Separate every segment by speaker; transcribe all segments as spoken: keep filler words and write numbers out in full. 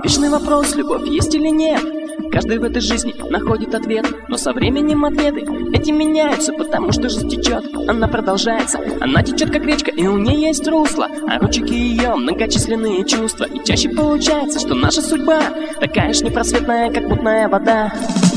Speaker 1: Вечный вопрос, любовь есть или нет. Каждый в этой жизни находит ответ, но со временем ответы эти меняются, потому что жизнь течет, она продолжается. Она течет как речка, и у нее есть русло, а ручейки ее многочисленные чувства. И чаще получается, что наша судьба такая ж непросветная, как мутная вода.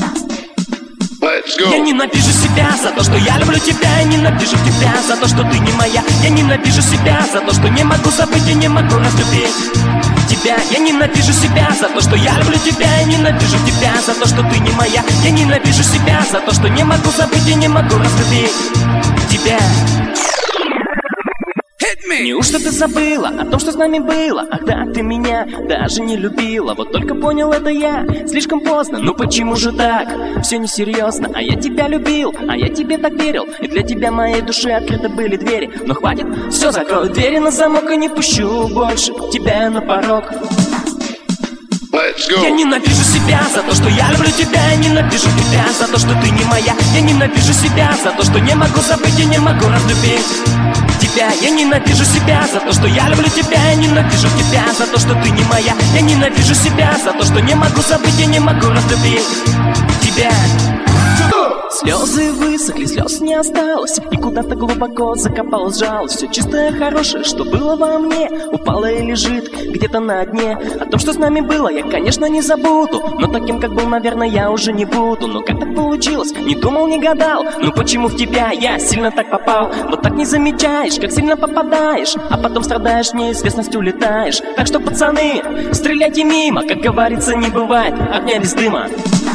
Speaker 1: Я ненавижу себя за то, что я люблю тебя. Я ненавижу тебя за то, что ты не моя. Я ненавижу себя за то, что не могу забыть и не могу разлюбить тебя. Я ненавижу себя за то, что я люблю тебя. Я ненавижу тебя за то, что ты не моя. Я ненавижу себя за то, что не могу забыть и не могу разлюбить тебя. Неужто ты забыла о том, что с нами было? Ах да, ты меня даже не любила. Вот только понял это я слишком поздно. Ну почему же так? Все несерьезно. А я тебя любил, а я тебе так верил. И для тебя моей души открыты были двери. Но хватит, все, закрою двери на замок и не пущу больше тебя на порог. Я ненавижу себя за то, что я люблю тебя. Я ненавижу тебя за то, что ты не моя. Я ненавижу себя за то, что не могу забыть и не могу разлюбить тебя. Я ненавижу себя за то, что я люблю тебя. Я ненавижу тебя за то, что ты не моя. Я ненавижу себя за то, что не могу забыть и не могу разлюбить тебя. Слезы высохли, слез не осталось, и куда-то глубоко закопалась жалость. Все чистое, хорошее, что было во мне, упало и лежит где-то на дне. О том, что с нами было, я, конечно, не забуду, но таким, как был, наверное, я уже не буду. Но как так получилось? Не думал, не гадал. Ну почему в тебя я сильно так попал? Вот так не замечаешь, как сильно попадаешь, а потом страдаешь, в неизвестность улетаешь. Так что, пацаны, стреляйте мимо, как говорится, не бывает огня без дыма.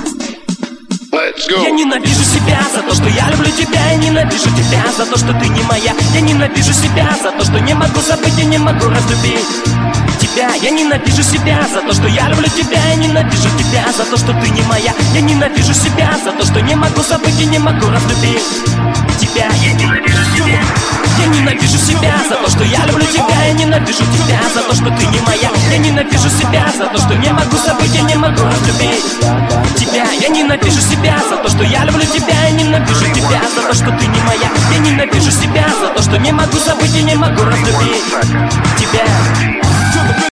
Speaker 1: Я ненавижу себя за то, что я люблю тебя. Я ненавижу тебя за то, что ты не моя. Я ненавижу себя за то, что не могу забыть и не могу разлюбить тебя. Я ненавижу себя за то, что я люблю тебя. Я ненавижу тебя за то, что ты не моя. Я ненавижу себя за то, что не могу забыть и не могу разлюбить тебя. Я ненавижу себя. Я ненавижу себя за то, что я люблю тебя. Я ненавижу тебя за то, что ты не моя. Я ненавижу себя за то, что не могу забыть и не могу разлюбить тебя. Я ненавижу себя за то, что я люблю тебя. Я ненавижу тебя за то, что ты не моя. Я ненавижу себя за то, что не могу забыть и не могу разлюбить тебя.